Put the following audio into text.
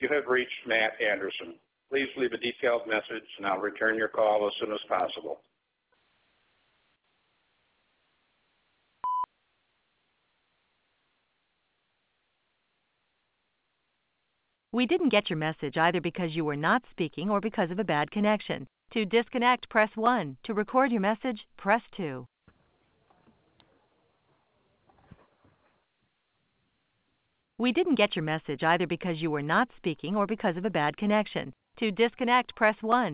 You have reached Matt Anderson. Please leave a detailed message and I'll return your call as soon as possible. We didn't get your message either because you were not speaking or because of a bad connection. To disconnect, press 1. To record your message, press 2. We didn't get your message either because you were not speaking or because of a bad connection. To disconnect, press 1.